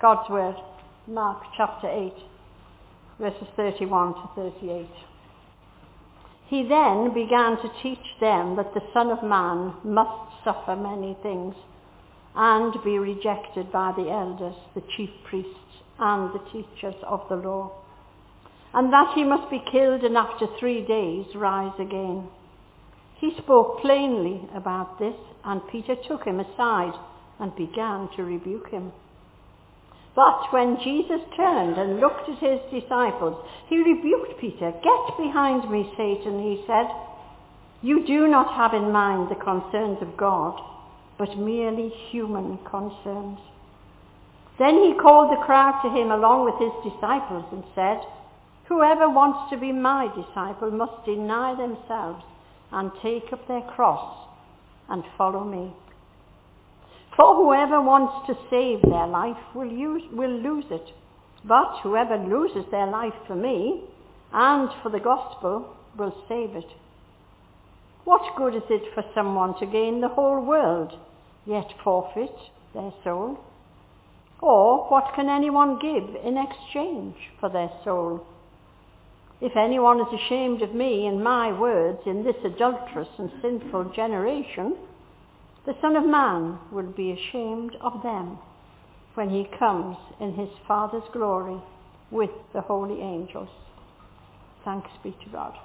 God's Word, Mark chapter 8, verses 31 to 38. He then began to teach them that the Son of Man must suffer many things and be rejected by the elders, the chief priests, and the teachers of the law, and that he must be killed and after 3 days rise again. He spoke plainly about this, and Peter took him aside and began to rebuke him. But when Jesus turned and looked at his disciples, he rebuked Peter. "Get behind me, Satan," he said. "You do not have in mind the concerns of God, but merely human concerns." Then he called the crowd to him along with his disciples and said, "Whoever wants to be my disciple must deny themselves and take up their cross and follow me. For whoever wants to save their life will lose it. But whoever loses their life for me and for the gospel will save it. What good is it for someone to gain the whole world, yet forfeit their soul? Or what can anyone give in exchange for their soul? If anyone is ashamed of me and my words in this adulterous and sinful generation, the Son of Man will be ashamed of them when he comes in his Father's glory with the holy angels." Thanks be to God.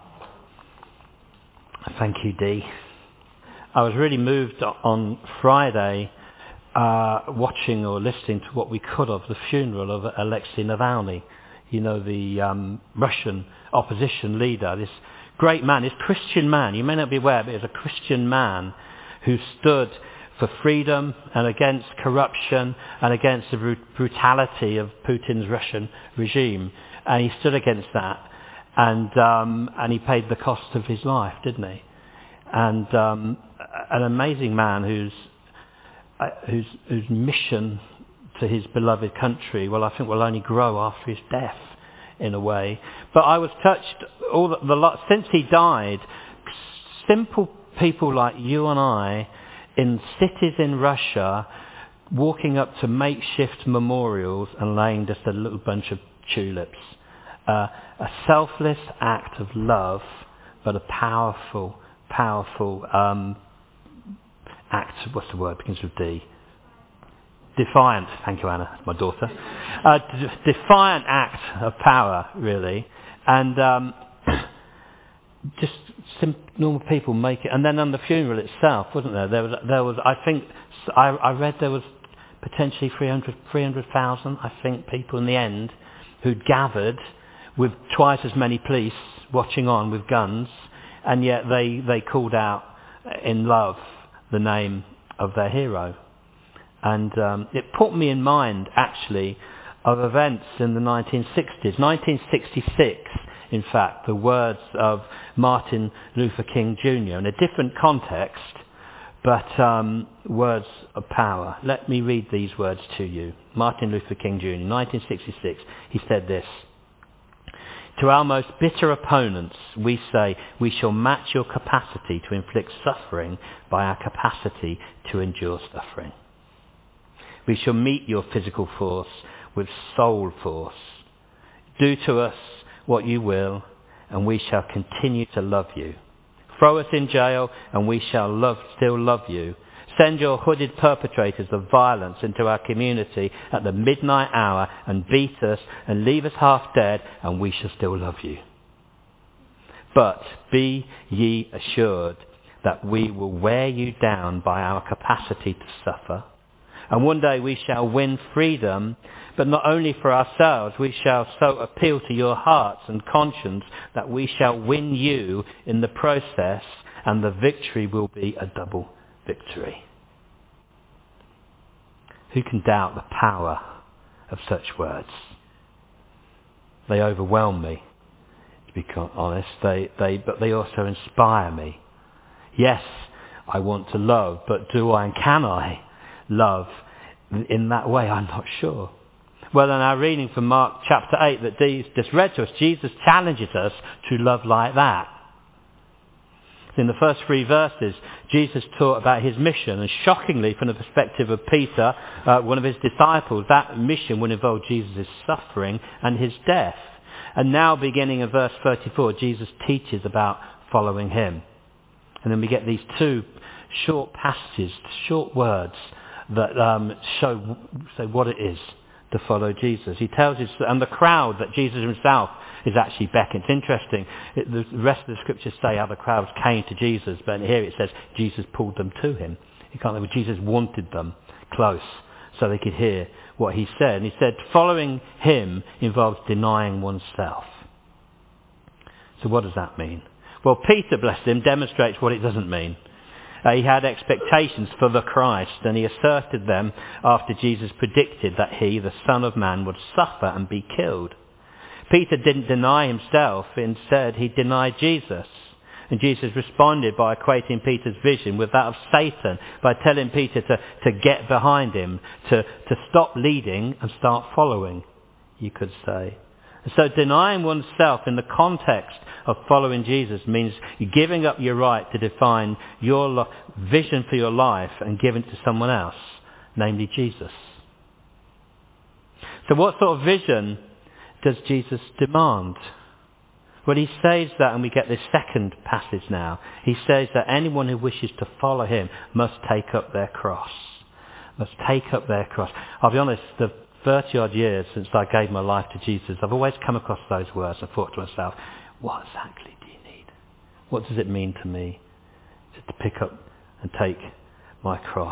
Thank you, Dee. I was really moved on Friday watching or listening to what we could of the funeral of Alexei Navalny. You know, the Russian opposition leader, this great man, this Christian man. You may not be aware, but he's a Christian man who stood for freedom and against corruption and against the brutality of Putin's Russian regime. And he stood against that, and he paid the cost of his life, didn't he? And an amazing man whose mission to his beloved country, well, I think will only grow after his death, in a way. But I was touched since he died. Simple people like you and I in cities in Russia walking up to makeshift memorials and laying just a little bunch of tulips. A selfless act of love, but a powerful act. What's the word? Begins with D. Defiant. Thank you, Anna, my daughter. Defiant act of power, really. And just normal people make it. And then on the funeral itself, wasn't there? There was. I think I read there was potentially 300,000. I think people in the end who'd gathered with twice as many police watching on with guns, and yet they called out in love the name of their hero. And it put me in mind, actually, of events in the 1960s. 1966, in fact, the words of Martin Luther King Jr. in a different context, but words of power. Let me read these words to you. Martin Luther King Jr., 1966, he said this: "To our most bitter opponents, we say, we shall match your capacity to inflict suffering by our capacity to endure suffering. We shall meet your physical force with soul force. Do to us what you will, and we shall continue to love you. Throw us in jail, and we shall still love you. Send your hooded perpetrators of violence into our community at the midnight hour and beat us and leave us half dead, and we shall still love you. But be ye assured that we will wear you down by our capacity to suffer. And one day we shall win freedom, but not only for ourselves, we shall so appeal to your hearts and conscience that we shall win you in the process, and the victory will be a double victory." Who can doubt the power of such words? They overwhelm me, to be honest. But they also inspire me. Yes, I want to love, but do I and can I love in that way? I'm not sure. Well, in our reading from Mark chapter 8 that Dee's just read to us, Jesus challenges us to love like that. In the first 3 verses, Jesus taught about his mission, and shockingly, from the perspective of Peter, one of his disciples, that mission would involve Jesus' suffering and his death. And now, beginning in verse 34, Jesus teaches about following him. And then we get these 2 short passages, short words that say what it is to follow Jesus. He tells us, and the crowd that Jesus himself is actually beckoning. It's interesting. The rest of the scriptures say how the crowds came to Jesus, but here it says Jesus pulled them to him. You can't think Jesus wanted them close so they could hear what he said. And he said following him involves denying oneself. So what does that mean? Well, Peter, bless him, demonstrates what it doesn't mean. He had expectations for the Christ, and he asserted them after Jesus predicted that he, the Son of Man, would suffer and be killed. Peter didn't deny himself. Instead, he denied Jesus. And Jesus responded by equating Peter's vision with that of Satan, by telling Peter to get behind him, to stop leading and start following, you could say. So denying oneself in the context of following Jesus means giving up your right to define your vision for your life and giving it to someone else, namely Jesus. So what sort of vision does Jesus demand? Well, he says that, and we get this second passage now. He says that anyone who wishes to follow him must take up their cross. Must take up their cross. I'll be honest, the 30-odd years since I gave my life to Jesus, I've always come across those words and thought to myself, what exactly do you need? What does it mean to me to pick up and take my cross?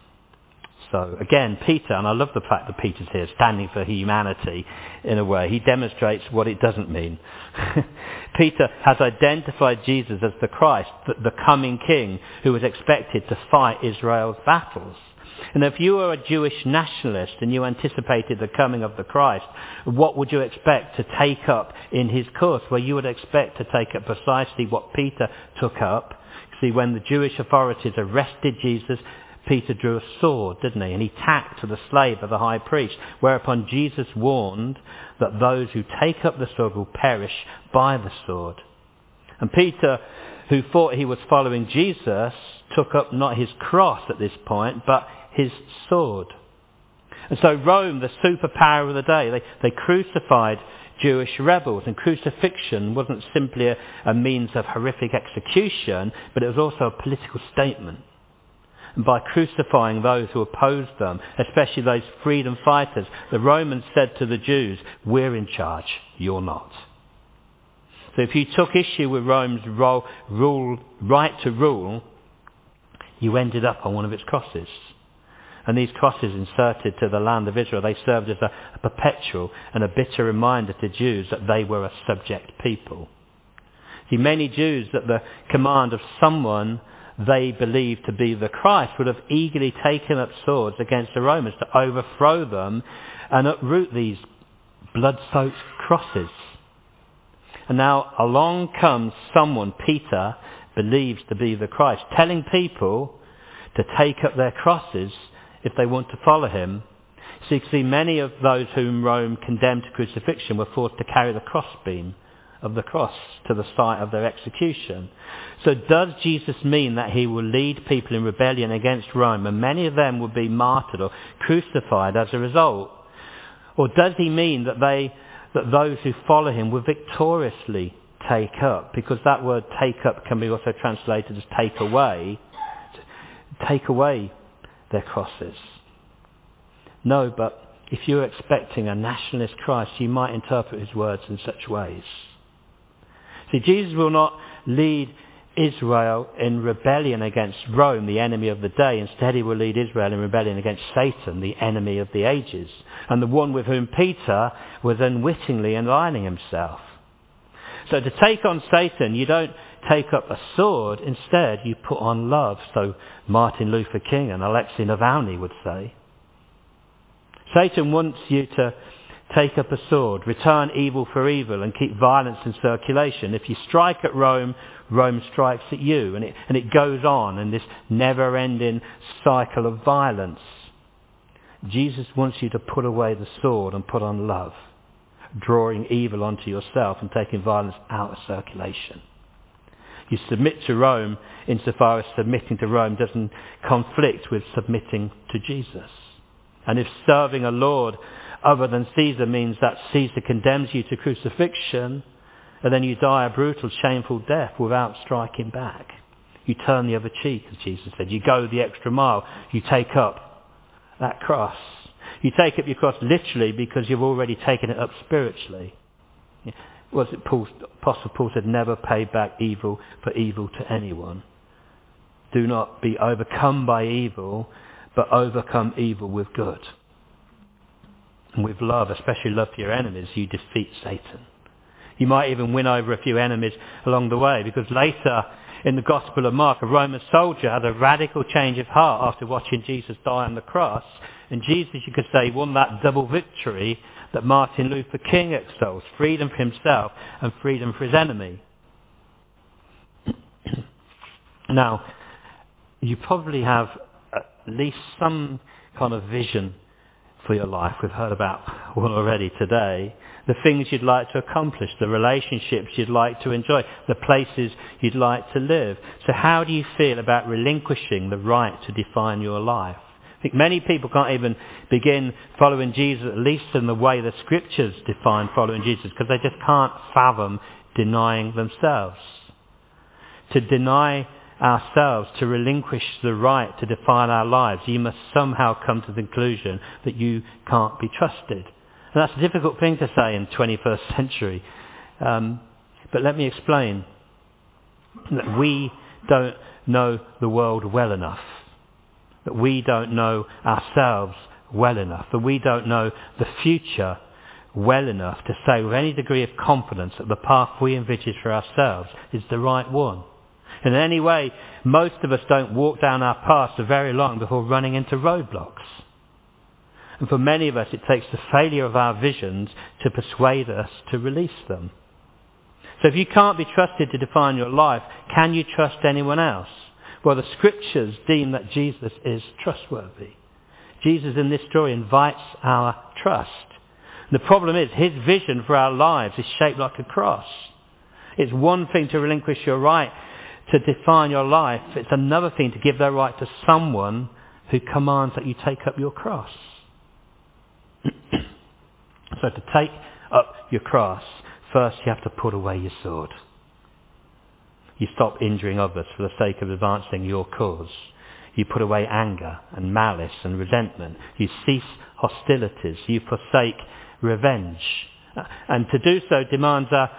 So again, Peter, and I love the fact that Peter's here standing for humanity in a way. He demonstrates what it doesn't mean. Peter has identified Jesus as the Christ, the coming king who was expected to fight Israel's battles. And if you were a Jewish nationalist and you anticipated the coming of the Christ, what would you expect to take up in his course? Well, you would expect to take up precisely what Peter took up. See, when the Jewish authorities arrested Jesus, Peter drew a sword, didn't he? And he tacked to the slave of the high priest, whereupon Jesus warned that those who take up the sword will perish by the sword. And Peter, who thought he was following Jesus, took up not his cross at this point, but his sword. And so Rome, the superpower of the day, they crucified Jewish rebels, and crucifixion wasn't simply a means of horrific execution, but it was also a political statement. And by crucifying those who opposed them, especially those freedom fighters, the Romans said to the Jews, we're in charge, you're not. So if you took issue with Rome's right to rule, you ended up on one of its crosses. And these crosses inserted to the land of Israel, they served as a perpetual and a bitter reminder to Jews that they were a subject people. See, many Jews, at the command of someone they believed to be the Christ, would have eagerly taken up swords against the Romans to overthrow them and uproot these blood-soaked crosses. And now along comes someone Peter believes to be the Christ, telling people to take up their crosses if they want to follow him. So you can see many of those whom Rome condemned to crucifixion were forced to carry the crossbeam of the cross to the site of their execution. So does Jesus mean that he will lead people in rebellion against Rome, and many of them will be martyred or crucified as a result? Or does he mean that those who follow him will victoriously take up? Because that word take up can be also translated as take away their crosses. No, but if you're expecting a nationalist Christ, you might interpret his words in such ways. See, Jesus will not lead Israel in rebellion against Rome, the enemy of the day. Instead, he will lead Israel in rebellion against Satan, the enemy of the ages, and the one with whom Peter was unwittingly aligning himself. So to take on Satan, you don't take up a sword. Instead, you put on love. So Martin Luther King and Alexei Navalny would say. Satan wants you to take up a sword, return evil for evil, and keep violence in circulation. If you strike at Rome, Rome strikes at you, and it goes on in this never-ending cycle of violence. Jesus wants you to put away the sword and put on love, drawing evil onto yourself and taking violence out of circulation. You submit to Rome insofar as submitting to Rome doesn't conflict with submitting to Jesus. And if serving a Lord other than Caesar means that Caesar condemns you to crucifixion, and then you die a brutal, shameful death without striking back. You turn the other cheek, as Jesus said. You go the extra mile. You take up that cross. You take up your cross literally because you've already taken it up spiritually. Was it Apostle Paul said, never pay back evil for evil to anyone. Do not be overcome by evil, but overcome evil with good. And with love, especially love for your enemies, you defeat Satan. You might even win over a few enemies along the way, because later in the Gospel of Mark, a Roman soldier had a radical change of heart after watching Jesus die on the cross. And Jesus, you could say, won that double victory that Martin Luther King extols: freedom for himself and freedom for his enemy. Now, you probably have at least some kind of vision for your life. We've heard about one already today. The things you'd like to accomplish, the relationships you'd like to enjoy, the places you'd like to live. So how do you feel about relinquishing the right to define your life? I think many people can't even begin following Jesus, at least in the way the scriptures define following Jesus, because they just can't fathom denying themselves. To deny ourselves, to relinquish the right to define our lives, you must somehow come to the conclusion that you can't be trusted. And that's a difficult thing to say in the 21st century. But let me explain. That we don't know the world well enough. That we don't know ourselves well enough. That we don't know the future well enough to say with any degree of confidence that the path we envisage for ourselves is the right one. And in any way, most of us don't walk down our path for very long before running into roadblocks. And for many of us, it takes the failure of our visions to persuade us to release them. So if you can't be trusted to define your life, can you trust anyone else? Well, the scriptures deem that Jesus is trustworthy. Jesus in this story invites our trust. The problem is his vision for our lives is shaped like a cross. It's one thing to relinquish your right to define your life. It's another thing to give that right to someone who commands that you take up your cross. So to take up your cross, first you have to put away your sword. You stop injuring others for the sake of advancing your cause. You put away anger and malice and resentment. You cease hostilities. You forsake revenge. And to do so demands a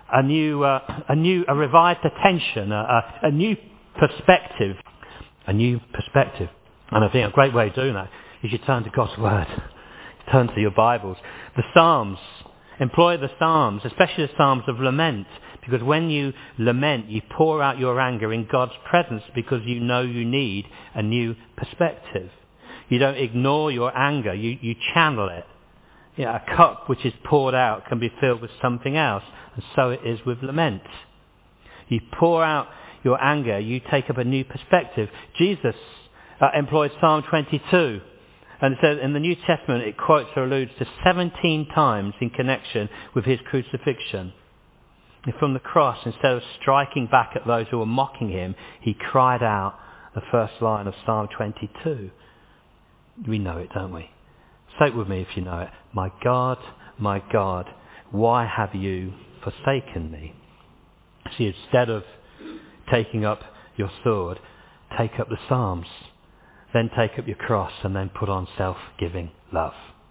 revived attention, a new perspective. A new perspective. And I think a great way of doing that is you turn to God's Word. Turn to your Bibles. The Psalms. Employ the Psalms, especially the Psalms of lament. Because when you lament, you pour out your anger in God's presence because you know you need a new perspective. You don't ignore your anger, you channel it. A cup which is poured out can be filled with something else, and so it is with lament. You pour out your anger, you take up a new perspective. Jesus employed Psalm 22. And it says in the New Testament, it quotes or alludes to 17 times in connection with his crucifixion. And from the cross, instead of striking back at those who were mocking him, he cried out the first line of Psalm 22. We know it, don't we? Say it with me if you know it. My God, why have you forsaken me? See, instead of taking up your sword, take up the Psalms. Then take up your cross and then put on self-giving love.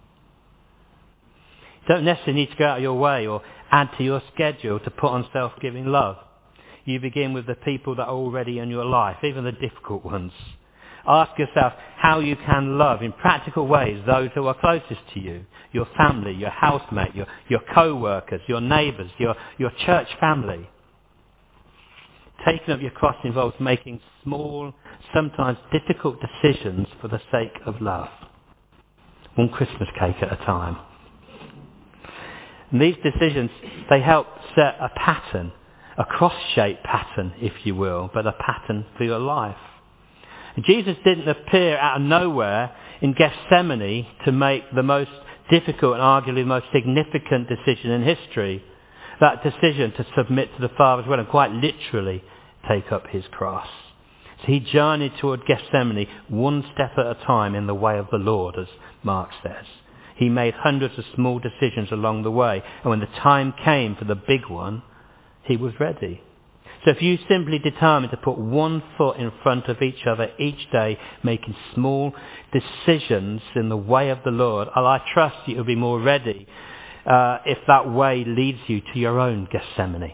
You don't necessarily need to go out of your way or add to your schedule to put on self-giving love. You begin with the people that are already in your life, even the difficult ones. Ask yourself how you can love in practical ways those who are closest to you, your family, your housemate, your co-workers, your neighbours, your church family. Taking up your cross involves making small, sometimes difficult decisions for the sake of love. One Christmas cake at a time. And these decisions, they help set a pattern, a cross-shaped pattern, if you will, but a pattern for your life. And Jesus didn't appear out of nowhere in Gethsemane to make the most difficult and arguably the most significant decision in history. That decision to submit to the Father's will and quite literally take up his cross. So he journeyed toward Gethsemane one step at a time in the way of the Lord, as Mark says. He made hundreds of small decisions along the way, and when the time came for the big one, he was ready. So if you simply determine to put one foot in front of each other each day, making small decisions in the way of the Lord, I trust you'll be more ready if that way leads you to your own Gethsemane.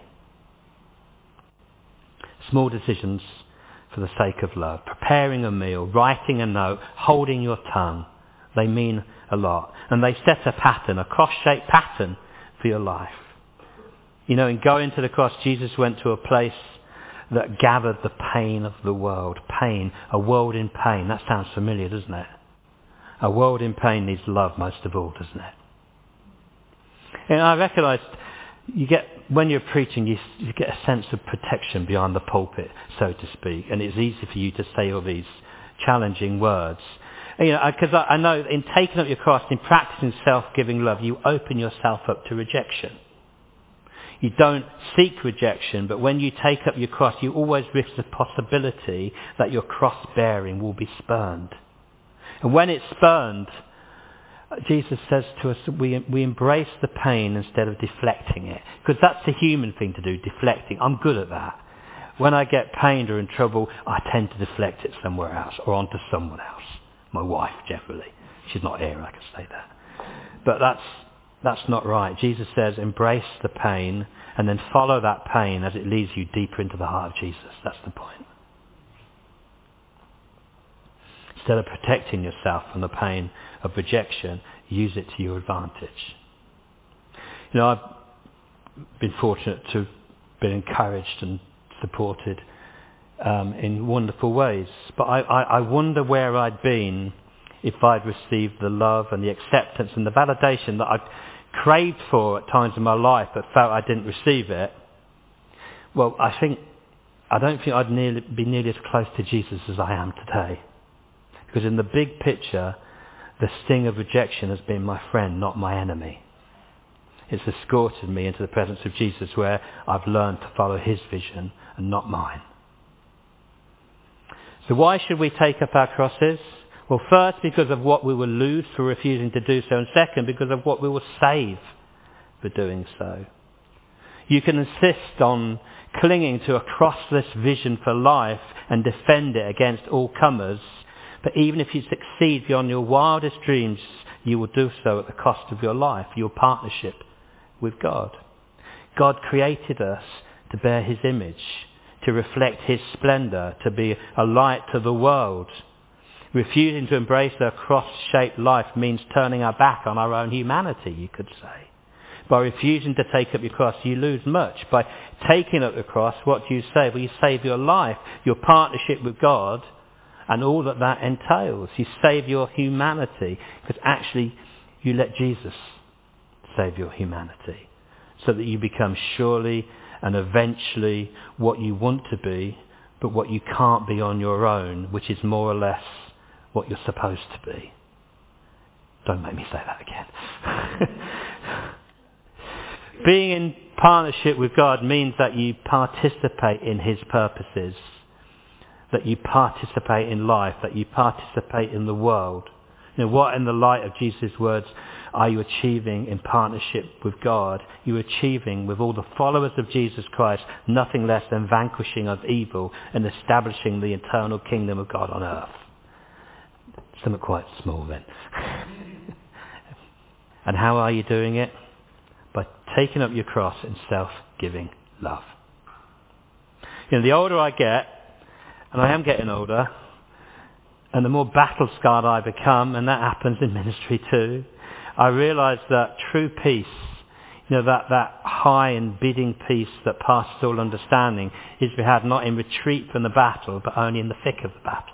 Small decisions for the sake of love. Preparing a meal, writing a note, holding your tongue. They mean a lot. And they set a pattern, a cross-shaped pattern for your life. You know, in going to the cross, Jesus went to a place that gathered the pain of the world. Pain, a world in pain. That sounds familiar, doesn't it? A world in pain needs love most of all, doesn't it? And I realised when you're preaching, you get a sense of protection behind the pulpit, so to speak, and it's easy for you to say all these challenging words. Because I know in taking up your cross, in practicing self-giving love, you open yourself up to rejection. You don't seek rejection, but when you take up your cross, you always risk the possibility that your cross-bearing will be spurned. And when it's spurned, Jesus says to us that we embrace the pain instead of deflecting it. Because that's the human thing to do, deflecting. I'm good at that. When I get pained or in trouble, I tend to deflect it somewhere else or onto someone else. My wife, generally. She's not here, I can say that. But that's not right. Jesus says embrace the pain and then follow that pain as it leads you deeper into the heart of Jesus. That's the point. Instead of protecting yourself from the pain of rejection, use it to your advantage. I've been fortunate to have been encouraged and supported in wonderful ways. But I wonder where I'd been if I'd received the love and the acceptance and the validation that I'd craved for at times in my life but felt I didn't receive it. Well, I don't think I'd be nearly as close to Jesus as I am today. Because in the big picture, the sting of rejection has been my friend, not my enemy. It's escorted me into the presence of Jesus where I've learned to follow his vision and not mine. So why should we take up our crosses? Well, first, because of what we will lose for refusing to do so, and second, because of what we will save for doing so. You can insist on clinging to a crossless vision for life and defend it against all comers, but even if you succeed beyond your wildest dreams, you will do so at the cost of your life, your partnership with God. God created us to bear his image, to reflect his splendour, to be a light to the world. Refusing to embrace a cross-shaped life means turning our back on our own humanity, you could say. By refusing to take up your cross, you lose much. By taking up the cross, what do you save? Well, you save your life, your partnership with God, and all that entails. You save your humanity, because actually you let Jesus save your humanity, so that you become surely and eventually what you want to be, but what you can't be on your own, which is more or less what you're supposed to be. Don't make me say that again. Being in partnership with God means that you participate in his purposes, that you participate in life, that you participate in the world. What in the light of Jesus' words are you achieving in partnership with God? You're achieving with all the followers of Jesus Christ nothing less than vanquishing of evil and establishing the eternal kingdom of God on earth. Something quite small then. And how are you doing it? By taking up your cross in self-giving love. The older I get, and I am getting older, and the more battle-scarred I become, and that happens in ministry too, I realise that true peace, that high and bidding peace that passes all understanding, is to be had not in retreat from the battle, but only in the thick of the battle.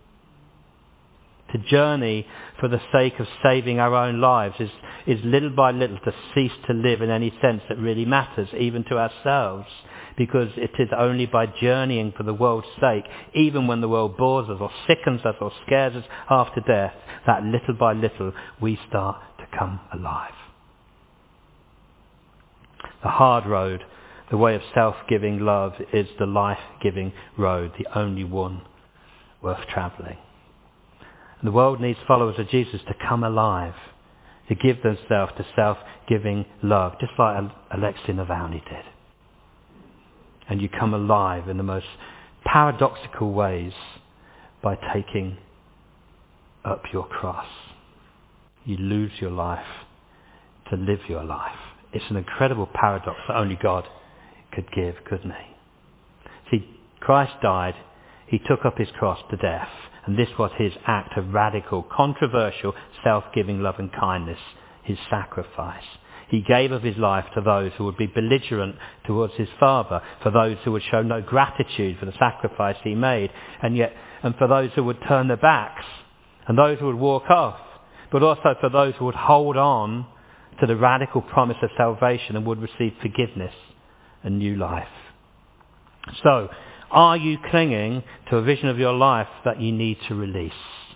To journey for the sake of saving our own lives is little by little to cease to live in any sense that really matters, even to ourselves, because it is only by journeying for the world's sake, even when the world bores us or sickens us or scares us half to death, that little by little we start to come alive. The hard road The way of self-giving love is the life-giving road, the only one worth travelling. And the world needs followers of Jesus to come alive, to give themselves to self-giving love, just like Alexei Navalny did. And you come alive in the most paradoxical ways by taking up your cross. You lose your life to live your life. It's an incredible paradox that only God could give, couldn't he? See, Christ died, he took up his cross to death, and this was his act of radical, controversial, self-giving love and kindness, his sacrifice. He gave of his life to those who would be belligerent towards his Father, for those who would show no gratitude for the sacrifice he made, and for those who would turn their backs, and those who would walk off, but also for those who would hold on to the radical promise of salvation and would receive forgiveness and new life. So, are you clinging to a vision of your life that you need to release?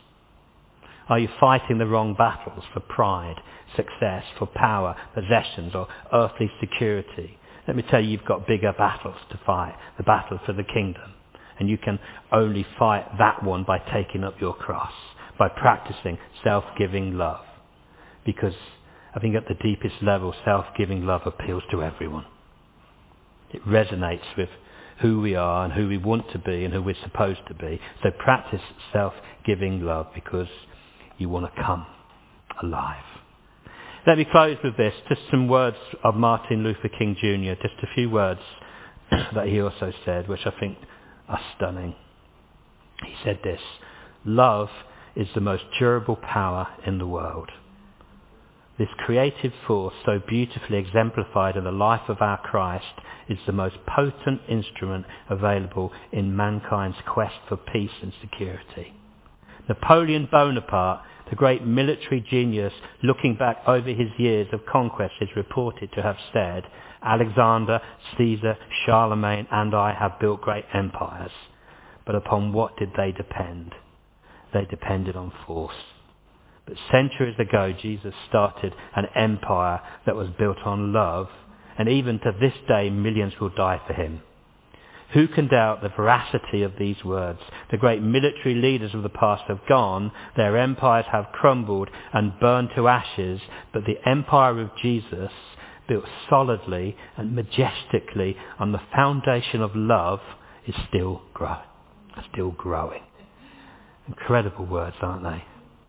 Are you fighting the wrong battles for pride, success, for power, possessions, or earthly security? Let me tell you, you've got bigger battles to fight, the battle for the kingdom. And you can only fight that one by taking up your cross, by practicing self-giving love. Because I think at the deepest level, self-giving love appeals to everyone. It resonates with who we are and who we want to be and who we're supposed to be. So practice self-giving love because you want to come alive. Let me close with this, just some words of Martin Luther King Jr., just a few words that he also said, which I think are stunning. He said this: love is the most durable power in the world. This creative force, so beautifully exemplified in the life of our Christ, is the most potent instrument available in mankind's quest for peace and security. Napoleon Bonaparte, the great military genius, looking back over his years of conquest, is reported to have said, "Alexander, Caesar, Charlemagne, and I have built great empires. But upon what did they depend? They depended on force." But centuries ago, Jesus started an empire that was built on love, and even to this day, millions will die for him. Who can doubt the veracity of these words? The great military leaders of the past have gone, their empires have crumbled and burned to ashes, but the empire of Jesus, built solidly and majestically on the foundation of love, is still growing. Incredible words, aren't they?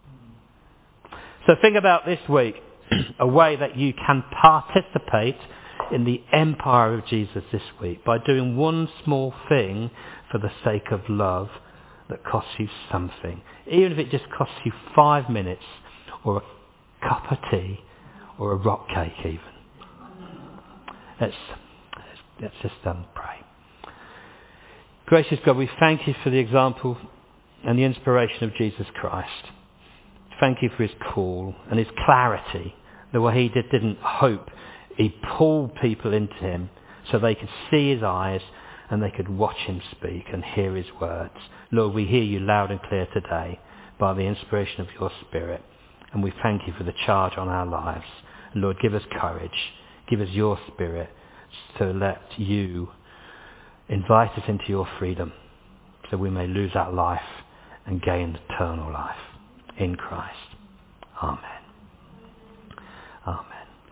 So think about this week, a way that you can participate in the empire of Jesus this week by doing one small thing for the sake of love that costs you something. Even if it just costs you 5 minutes or a cup of tea or a rock cake even. Let's just pray. Gracious God, we thank you for the example and the inspiration of Jesus Christ. Thank you for his call and his clarity. The way he didn't hope. He pulled people into him so they could see his eyes and they could watch him speak and hear his words. Lord, we hear you loud and clear today by the inspiration of your Spirit. And we thank you for the charge on our lives. Lord, give us courage. Give us your Spirit to let you invite us into your freedom so we may lose our life and gain eternal life in Christ. Amen. Amen.